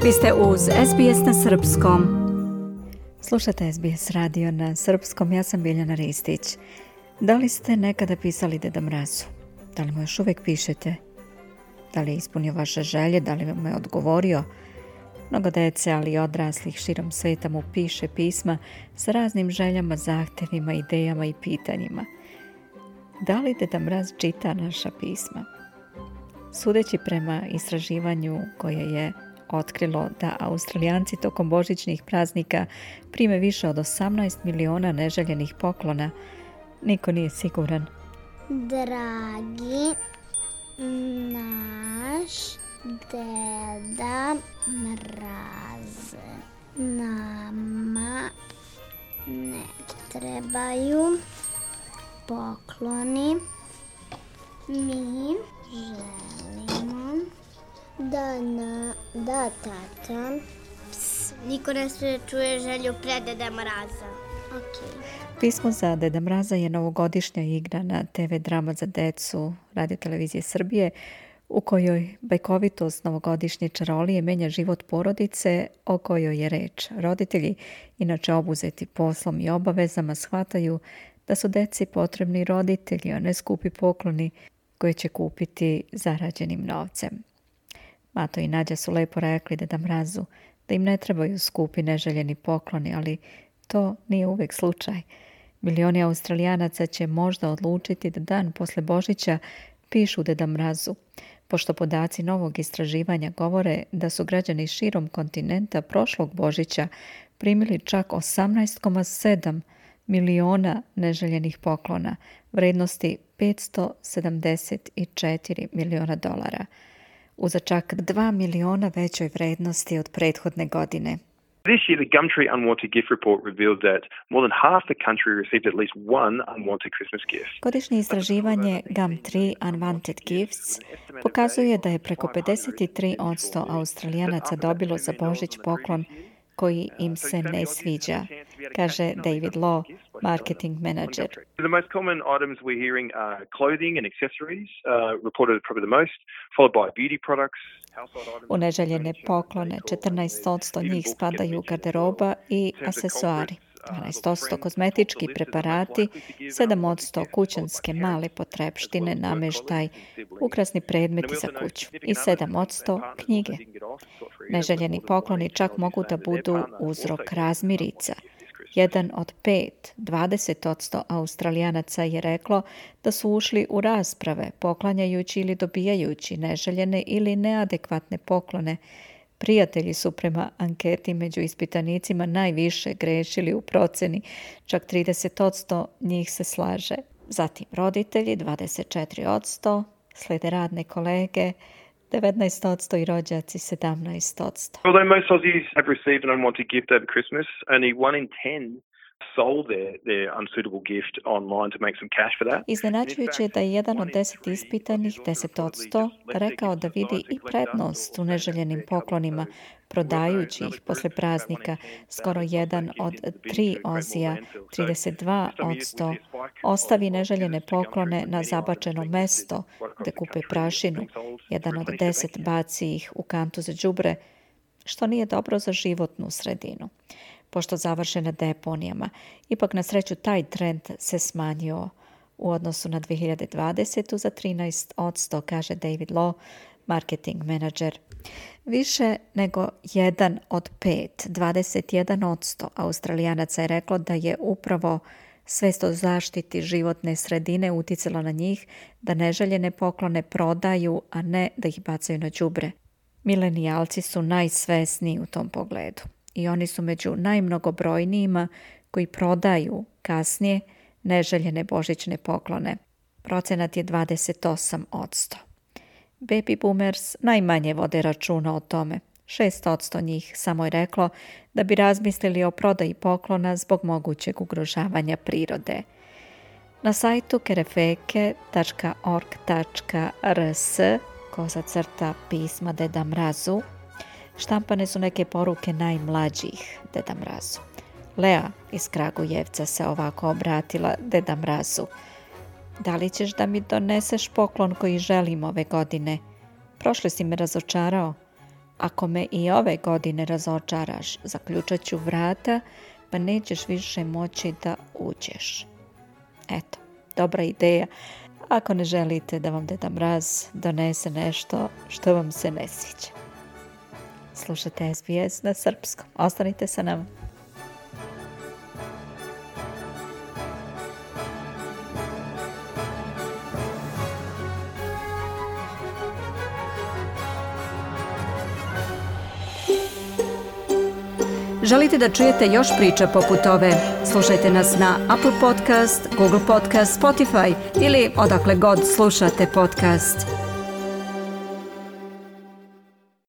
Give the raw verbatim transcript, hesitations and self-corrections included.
Vi ste uz S B S na srpskom. Slušate S B S radio na srpskom, ja sam Biljana Ristić. Da li ste nekada pisali Deda Mrazu? Da li mu još uvijek pišete? Da li je ispunio vaše želje? Da li vam je odgovorio? Mnogo dece, ali i odraslih širom sveta mu piše pisma sa raznim željama, zahtjevima, idejama i pitanjima. Da li Deda Mraz čita naša pisma? Sudeći prema istraživanju koje je otkrilo da Australijanci tokom božićnih praznika prime više od osamnaest miliona neželjenih poklona, niko nije siguran. Dragi naš Deda Mraz, nama ne trebaju pokloni, mi želimo da na da tata. Ps, niko ne smije čuje želju pre Deda Mraza. Okay. Pismo za Deda Mraza je novogodišnja igra na te ve drama za decu Radio Televizije Srbije, u kojoj bajkovitost novogodišnje čarolije menja život porodice o kojoj je reč. Roditelji, inače obuzeti poslom i obavezama, shvataju da su deci potrebni roditelji, a ne skupi pokloni koje će kupiti zarađenim novcem. Mato i Nađa su lepo rekli Deda Mrazu da im ne trebaju skupi neželjeni pokloni, ali to nije uvek slučaj. Milioni Australijanaca će možda odlučiti da dan posle Božića pišu Deda Mrazu, pošto podaci novog istraživanja govore da su građani širom kontinenta prošlog Božića primili čak osamnaest zarez sedam miliona neželjenih poklona, vrednosti petsto sedamdeset četiri miliona dolara, uza čak dva miliona većoj vrednosti od prethodne godine. This year, the Gumtree Unwanted Gift Report revealed that more than half the country received at least one unwanted Christmas gift. Godišnje istraživanje Gumtree Unwanted Gifts pokazuje da je preko pedeset tri posto Australijanaca dobilo za Božić poklon koji im se ne sviđa, kaže David Law, marketing manager. The most common items we're hearing are clothing and accessories, uh, reported probably the most, followed by beauty products. U neželjene poklone četrnaest posto njih spadaju garderoba i asesoari, dvanaest posto kozmetički preparati, sedam posto kućanske male potrepštine, namještaj, ukrasni predmeti za kuću i sedam posto knjige. Neželjeni pokloni čak mogu da budu uzrok razmirica. Jedan od pet, dvadeset posto Australijanaca je reklo da su ušli u rasprave poklanjajući ili dobijajući neželjene ili neadekvatne poklone. Prijatelji su prema anketi među ispitanicima najviše grešili u proceni, čak trideset posto njih se slaže. Zatim roditelji, dvadeset četiri posto, slede radne kolege, devetnaest posto i rođaci, sedamnaest posto. Although most Aussies have received an unwanted gift over Christmas, only one in ten sold their, their unsuitable gift online to make some cash for that. Iznenađujuće je da je jedan od deset ispitanih, deset posto, rekao da vidi i prednost u neželjenim poklonima, prodajući ih posle praznika. Skoro jedan od tri Ozija, trideset dva posto, ostavi neželjene poklone na zabačeno mesto gde kupe prašinu. Jedan od deset baci ih u kantu za đubre, što nije dobro za životnu sredinu, pošto završe na deponijama. Ipak na sreću taj trend se smanjio u odnosu na dve hiljade dvadesetu za trinaest posto, kaže David Law, marketing manager. Više nego jedan od pet, dvadeset jedan posto Australijanaca je reklo da je upravo svest o zaštiti životne sredine uticalo na njih da neželjene poklone prodaju, a ne da ih bacaju na đubre. Milenijalci su najsvesniji u tom pogledu i oni su među najmnogobrojnijima koji prodaju kasnije neželjene božićne poklone. Procenat je dvadeset osam posto. Baby boomers najmanje vode računa o tome. šest posto njih samo je reklo da bi razmislili o prodaji poklona zbog mogućeg ugrožavanja prirode. Na sajtu kerefeke tačka org tačka r s koza crta pisma Deda Mrazu štampane su neke poruke najmlađih Deda Mrazu. Lea iz Kragujevca se ovako obratila Deda Mrazu. Da li ćeš da mi doneseš poklon koji želim ove godine? Prošle si me razočarao. ako me i ove godine razočaraš, zaključat ću vrata, pa nećeš više moći da uđeš. Eto, dobra ideja. Ako ne želite da vam Deda Mraz donese nešto što vam se ne sviđa. Slušajte S B S na srpskom. Ostanite sa nama. Želite da čujete još priča poput ove? Slušajte nas na Apple Podcast, Google Podcast, Spotify ili odakle god slušate podcast.